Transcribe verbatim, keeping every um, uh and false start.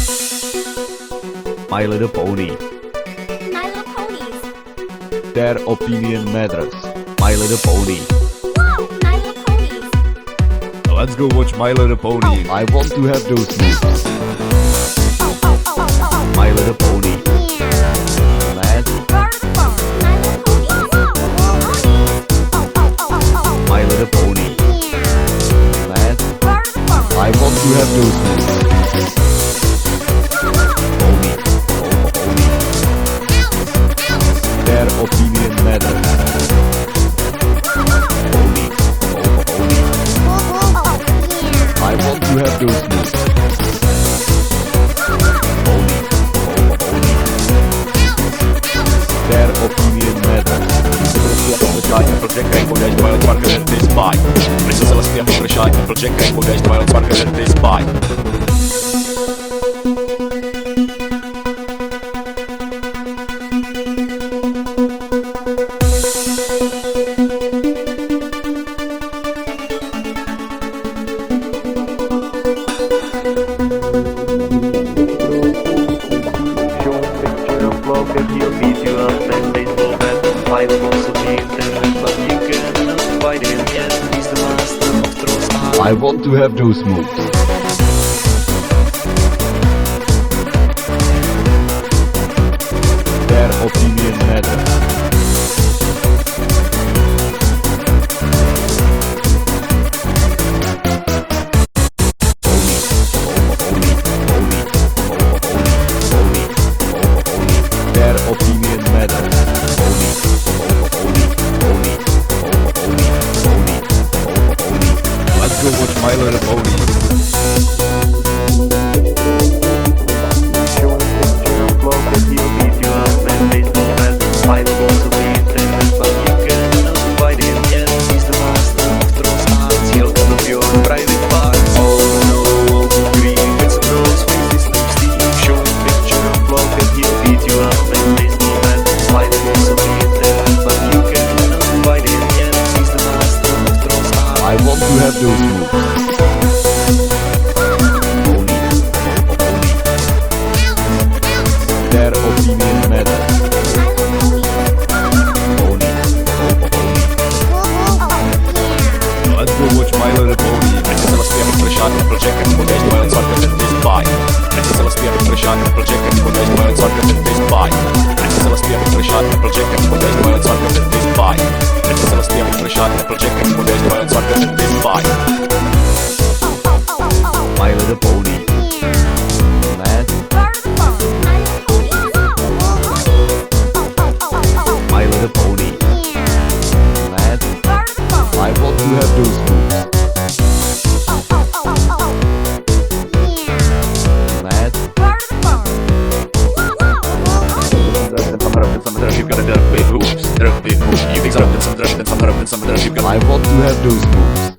My Little Pony. My Little Ponies. Their opinion matters. My Little Pony. Wow, My Little Ponies. Let's go watch My Little Pony. I want to have those moves. Oh, oh, oh, oh, oh. My Little Pony. Let's My Little Pony. Let's I want to have those moves. Pony. Oh, pony. Their opinion matters. Pony. Oh, pony. I want to have those moves. Pony. Oh, pony. Their opinion matters. Project Rainbow Dash Wild Sparkle and this spy. Princess Celestia Pressure Project Rainbow Dash Wild Sparkle and this spy. If you beat you up and baseball bat, fight also the internet, but you cannot fight him yet. He's the master of throws. I want to have those moves. Their opinion matters. Their opinion matters. Pony, oh, pony, pony, oh, pony, pony, oh, pony. Let's go watch My Little Pony. Show a picture of love that he'll beat you up and baseball bat, fight also the internet, but you cannot fight him yet. He's the master of throws hearts, he'll cut off your private parts. Oh no, all the green gets a nose with his lipstick. Show a picture of love that he'll beat you up and baseball bat, fight also the internet, but you cannot fight him yet. He's the master of throws hearts. I want to have those moves. Pony, oh, pony. Their opinion matters. Pony, oh, pony. Let's go watch My Little Pony. Princess Celestia Pressure Project Rainbow Dash Wild Sparkle and this spy. Princess Celestia Pressure Project Rainbow Dash Wild Sparkle and this spy. Princess Celestia Pressure Project Rainbow Dash Wild Sparkle and this spy. Princess Celestia Pressure Project Rainbow Dash Wild Sparkle and this spy. My Little Pony. Let's My Little Pony. Let's I want to have those moves. Let's You've got a dirt big hoops, dirt big hoops. You think some some dirt and some dirt and some dirt. You've got I want to have those moves.